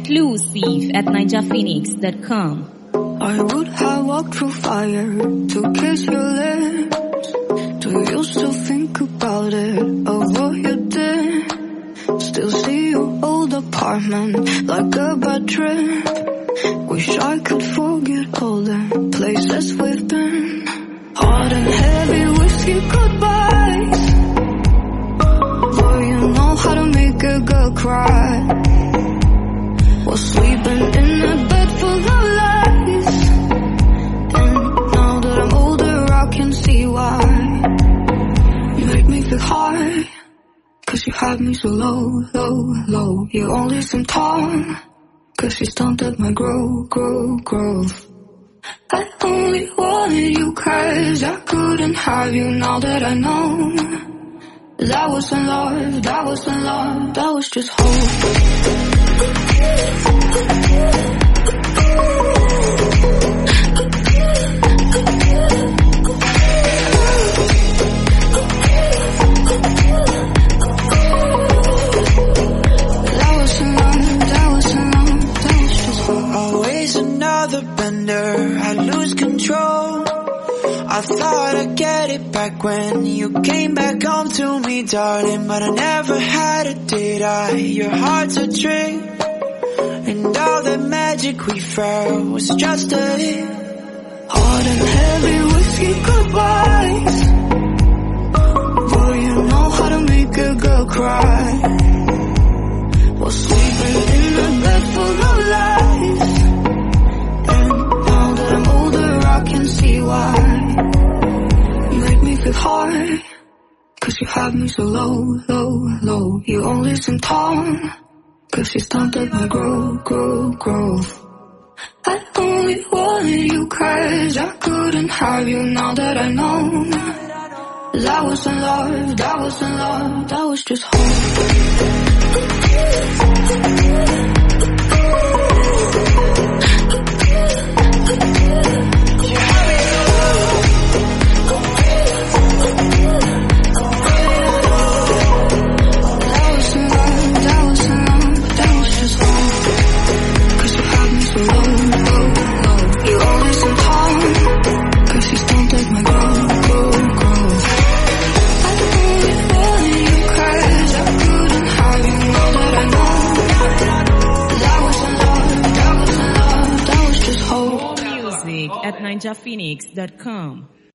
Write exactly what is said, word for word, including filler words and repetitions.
Exclusive at ninja phoenix dot com. I would have walked through fire to kiss your lips. Do you still think about it, of what you did? Still see your old apartment like a bad trip. Wish I could forget all the places we've been. Hot and heavy whiskey goodbyes. Boy, you know how to make a girl cry. Was sleeping in a bed full of lies. And now that I'm older I can see why. You make me feel high, cause you had me so low, low, low. You only seem tall, cause you stunted my growth, growth, growth. I only wanted you cause I couldn't have you. Now that I know that wasn't love, that wasn't love, that was just hope. Always another bender, I lose control. I thought I'd get it back when you came back home to me, darling. But I never had it, did I? Your heart's a trick, and all the magic we felt was just a hit. Hot and heavy whiskey goodbyes. Boy, you know how to make a girl cry. Was sleeping in a bed full of lies. And now that I'm older I can see why. You make me feel high, cause you had me so low, low, low. You only seem tall, cause you stunted my growth, growth, growth. I only wanted you cause I couldn't have you. Now that I know that wasn't love, that wasn't love, that was just hope. At ninja phoenix dot com.